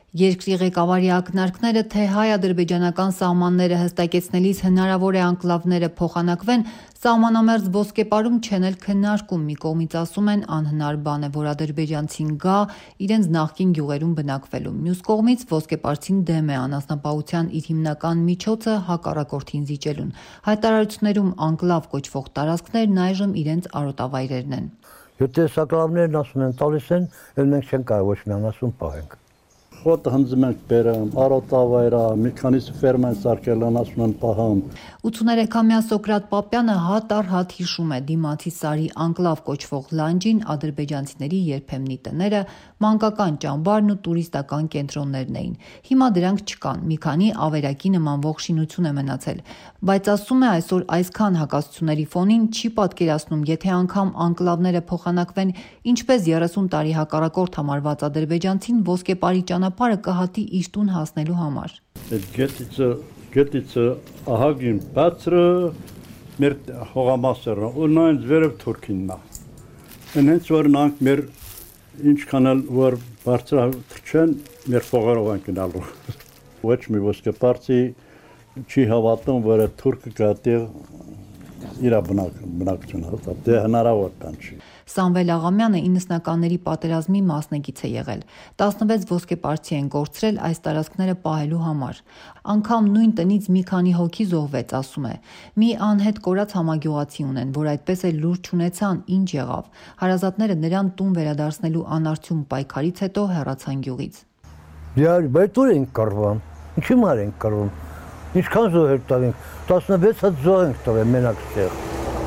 Երկրի ղեկավարի ակնարկները, թե հայ-ադրբեջանական սահմանները հստակեցնելիս հնարավոր է անկլավները փոխանակվեն, սահմանամերձ ոսկեպարում չեն էլ քննարկում, մի կողմից ասում են անհնար բան է, որ ադրբեջանցին գա իրենց նախկին գյուղերում բնակվելու, մյուս կողմից ոսկեպարցին դեմ է անասնապահության իր հիմնական միջոցը հակառակորդին զիջելուն, հայտարարություններում անկլավ կոչվող տարածքներն այժմ իրենց արոտավայրերն են։ Եթե սակլավներն ասում են տալիս են, էլ մենք չենք կարող ոչ մի անասուն պահենք։ Խոտը հնձում ենք բերում, արոտավայրա, մի քանիսը ֆերմա են սարքել, անասուն են պահում։ 83-ամյա Սոկրատ Պապյանը հատ առ հատ հիշում է դիմացի Սարի անկլավ կոչվող լանջին ադրբեջանցիների երբեմնի տները, մանկական ճամբարն ու տուրիստական կենտրոններն էին։ Հիմա դրանք չկան, մի քանի ավերակի նմանվող շինություն է մնացել, բայց ասում է այսօր այսքան հակասությունների ֆոնին չի պատկերացնում, եթե անգամ անկլավները փոխանակվեն, ինչպես 30 տարի հակառակորդ համարված ադրբեջանցին ոսկեպարի ճանապարհը կհատի իր տուն հասնելու համար։ Գետիցը ահագին բարձրը մեր հողամասերը ու նույն վերև Թուրքինն է։ Հենց որ նրանք մեր ինչքան էլ որ բարձր չեն մեր փողերով են գնալու։ Ոչ մի ոսկեպարցի չի հավատում, որ թուրքը կատի իր բնակությունը, դա հնարավոր բան չի։ Սամվել Աղամյանը 90-ականների պատերազմի մասնակից է եղել։ 16 ոսկեպարցի են կորցրել այս տարածքները պահելու համար։ Անգամ նույն տնից մի քանի հոգի զոհվեց, ասում է։ Մի անհետ կորած համագյուղացի ունեն, որ այդպես էլ լուր չունեցան, ինչ եղավ։ Հարազատները նրան տուն վերադարձնելու անարդյուն պայքարից հետո հեռացան գյուղից։ Բայց ուր ենք կռվում։ Ինչի մար ենք կռվում։ Ինչքան զոհեր տալինք, 16 հատ զոհ ենք տվել մենակ ստեղ։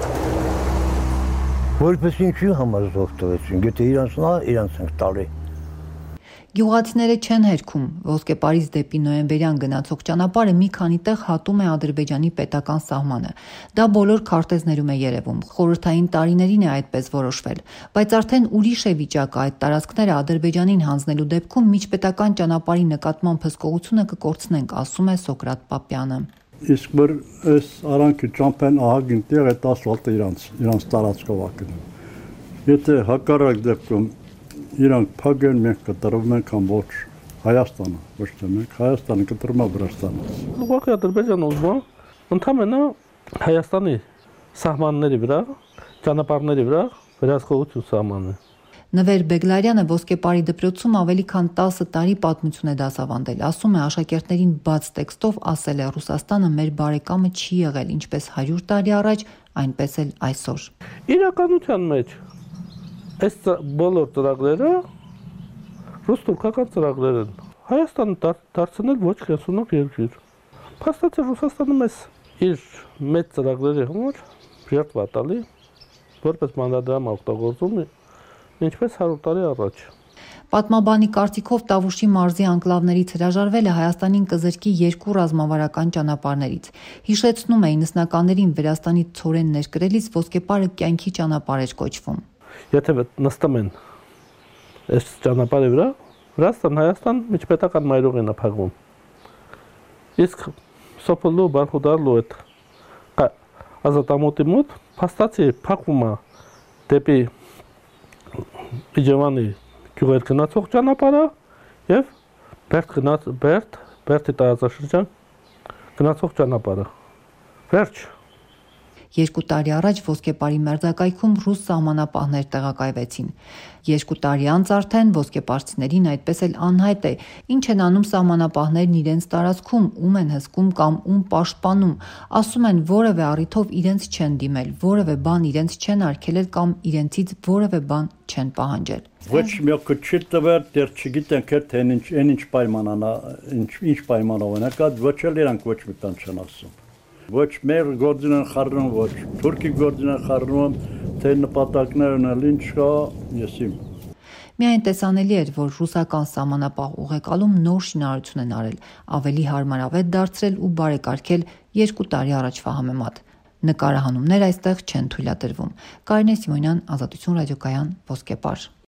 Որպես ինչի համար զոհ տվեցին, եթե իրանց ենք տալի։ Գյուղացիները չեն հերքում, ոսկեպարից դեպի նոյեմբերյան գնացող ճանապարհը մի քանի տեղ հատում է Ադրբեջանի պետական սահմանը։ Դա բոլոր քարտեզներում է երևում, խորհրդային տարիներին է այդպես որոշվել, բայց արդեն ուրիշ է վիճակը, այդ տարածքները Ադրբեջանին հանձնելու դեպքում միջպետական ճանապարհի նկատմամբ հսկողությունը կկորցնենք, ասում է Սոկրատ Պապյանը։ Իսկ որ այս արանքի ճամփեն ահագին տեղ է ասֆալտը իրանց տարածքով ակնում։ Եթե հակառակ դեպքում իրանք փագեն, մենք կտրվում ենք ամբողջ Հայաստանը, ոչ թե մենք Հայաստանը կտրում է Վրաստանը։ Ուղղակի Ադրբեջանը ուզում է ընդհանրապես Հայաստանի սահմանների վրա, ճանապարհների վրա վերահսկողություն սահմանը։ Նվեր Բեգլարյանը ոսկեպարի դպրոցում ավելի քան 10 տարի պատմություն է դասավանդել, ասում է աշակերտներին բաց տեքստով ասել է Ռուսաստանը մեր բարեկամը չի եղել, ինչպես 100 տարի առաջ, այնպես էլ այսօր։ Իրականության մեջ այս բոլոր ծրագրերը ռուս-թուրքական ծրագրեր են։ Հայաստանը դարձնել ոչ կենսունով երկիր։ Փաստացի Ռուսաստանը մեզ իր մեծ ծրագրերի համար ժертվա տալի, որպես մանրադրամ օգտագործում ինչպես 100 տարի առաջ։ Պատմաբանի կարծիքով Տավուշի մարզի անկլավներից հրաժարվելը Հայաստանին կզրկի երկու ռազմավարական ճանապարհներից։ Հիշեցնում է 90-ականներին Վրաստանի ցորեն ներկրելիս ոսկեպարը կյանքի ճանապարհ էր կոչվում։ Եթե նստում են այս ճանապարհի վրա, Վրաստան-Հայաստան միջպետական մայրուղին է փակվում։ Իսկ Սոփոլու Բարխուդարլու այդ ազատամուտի մոտ փաստացի փակվում է դեպի Իջևանի գյուղեր գնացող ճանապարհը եւ Բերդի տարածաշրջան գնացող ճանապարհը։ Վերջ։ 2 տարի առաջ ոսկեպարի մերձակայքում ռուս սահմանապահներ տեղակայվեցին։ 2 տարի անց արդեն ոսկեպարցիներին այդպես էլ անհայտ է, ինչ են անում սահմանապահներն իրենց տարածքում, ում են հսկում կամ ում պաշտպանում, ասում են որևէ առիթով իրենց չեն դիմել, որևէ բան իրենց չեն արգելել կամ իրենցից որևէ բան չեն պահանջել։ Ոչ մեկը չի տվել, դեռ չգիտենք թե ինչ պայմանանա, ինչ պայմանով են եկած, ոչ էլ իրանք ոչ մի բան չեն ասում։ Ոչ մեր գործին են խառնում, ոչ թուրքի գործին են խառնում, թե նպատակներն էլ ինչ կա, եսիմ։ Միայն տեսանելի էր, որ ռուսական սահմանապահ ուղեկալում նոր շինարարություն են արել, ավելի հարմարավետ դարձրել ու բարեկարգել 2 տարի առաջվա համեմատ։ Նկարահանումներ այստեղ չեն թույլատրվում։ Կարինե Սիմոնյան, Ազատություն ռադիոկայան, Ոսկեպար։